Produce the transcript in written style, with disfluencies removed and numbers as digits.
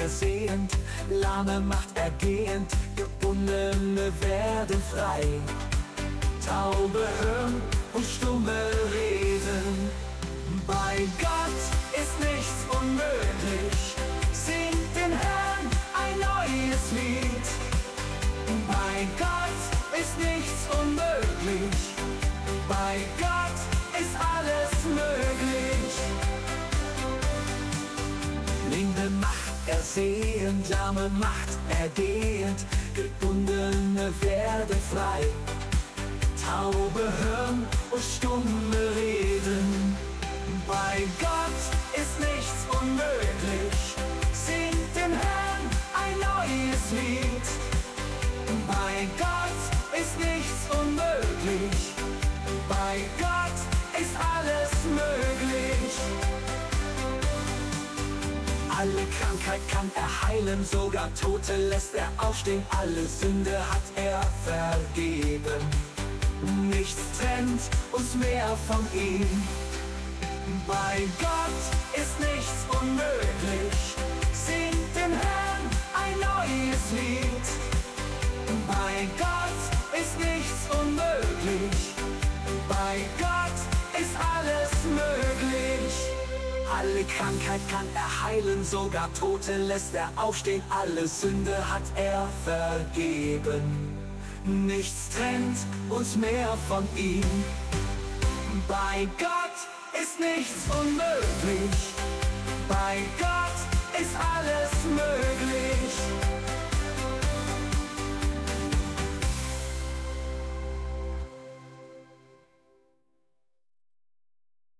ersehend, Lahme macht ergehend, Gebundene werden frei. Taube hören und Stumme reden. Bei Gott ist nichts unmöglich. Singt den Herrn ein neues Lied. Bei Gott ist nichts unmöglich. Bei Gott ist alles möglich. Blinde macht ersehend, Lahme macht ergehend, Gebundene werden frei. Taube hören und Stumme reden. Bei Gott ist nichts unmöglich. Singt dem Herrn ein neues Lied. Bei Gott ist nichts unmöglich. Bei Gott ist alles möglich. Alle Krankheit kann er heilen, sogar Tote lässt er aufstehen. Alle Sünde hat er vergeben. Nichts trennt uns mehr von ihm. Bei Gott ist nichts unmöglich. Singt dem Herrn ein neues Lied. Bei Gott ist nichts unmöglich. Bei Gott ist alles möglich. Alle Krankheit kann er heilen, sogar Tote lässt er aufstehen. Alle Sünde hat er vergeben. Nichts trennt uns mehr von ihm. Bei Gott ist nichts unmöglich. Bei Gott ist alles möglich.